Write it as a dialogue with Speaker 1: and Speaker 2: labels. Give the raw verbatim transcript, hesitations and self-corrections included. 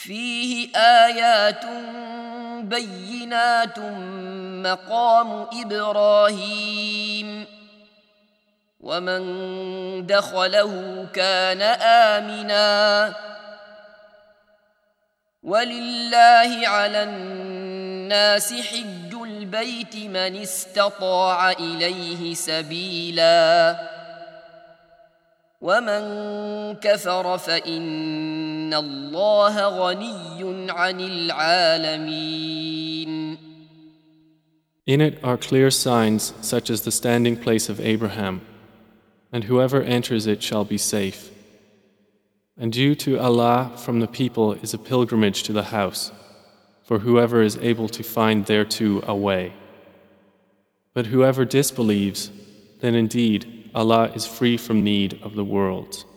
Speaker 1: فيه آيات بينات مقام إبراهيم ومن دخله كان آمنا ولله على الناس حج البيت من استطاع إليه سبيلا ومن كفر فإن الله غني عن العالمين.
Speaker 2: In it are clear signs such as the standing place of Abraham, and whoever enters it shall be safe. And due to Allah from the people is a pilgrimage to the house, for whoever is able to find thereto a way. But whoever disbelieves, then indeed Allah is free from need of the worlds.